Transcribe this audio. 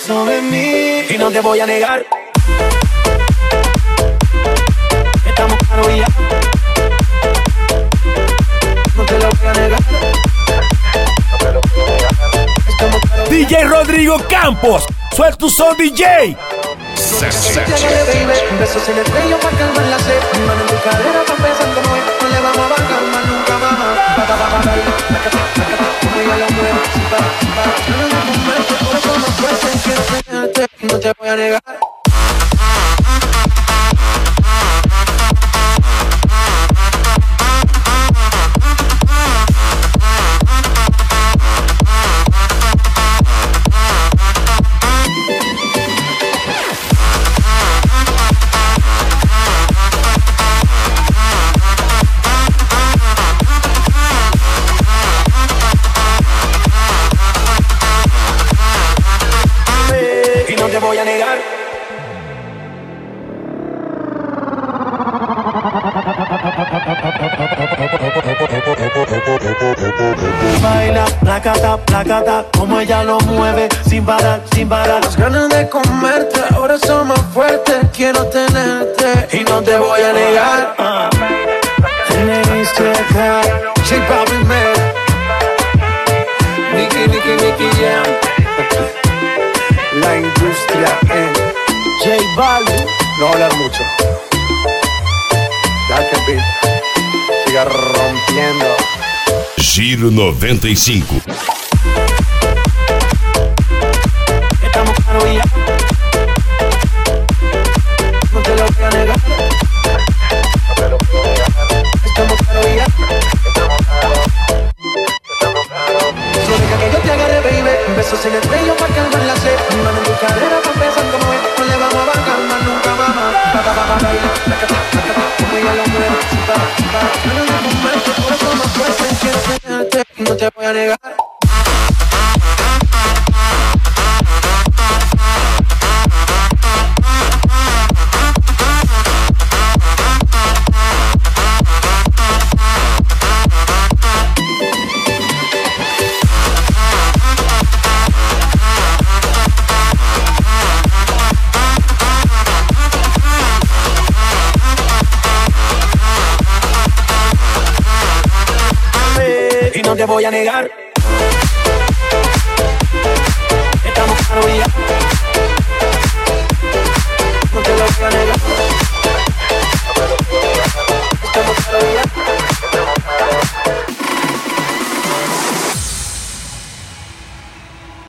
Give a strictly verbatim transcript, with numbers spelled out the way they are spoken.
eso de mí y no te voy a negar. Estamos claros ya. No te lo voy a negar. No te lo voy a negar. Estamos claros. D J Rodrigo Campos, suelta tu son D J. Besos en el cuello para calmar la sed. Mano en tu cadera pa' empezar como es. No le vamos a bajar más nunca más. Pa, pa, pa, pa, pa, como ella lo mueve. Si pa, si pa. Yo no me convence, por eso no fuerte. Quiero tenerte y no te voy a negar. Voy a negar. Baila, placata, placata, como ella lo mueve, sin parar, sin parar. Las ganas de comerte, ahora son más fuertes. Quiero tenerte y no te voy a negar. Uh. J Balvin, man. Nicky, Nicky, Nicky, yeah. La industria en J Balvin. No hablar mucho. Ya que beat siga rompiendo. Giro noventa y cinco. Estamos claros ya. No te lo voy a negar. No te lo voy a negar. Estamos claros ya. Estamos claros. Estamos claros. Solo deja que yo te agarre, baby. Besos en el cuello para calmar la sed. Mano en tu cadera pa' empezar como es. No le vamos a bajar más nunca más. Pa, pa, pa, pa, baila. Como ella lo mueve. Si pa, si pa. Yo no me convence, por eso no fuerte. Quiero tenerte y no te voy a negar. No te voy a negar. Estamos claros ya. No te lo voy a negar.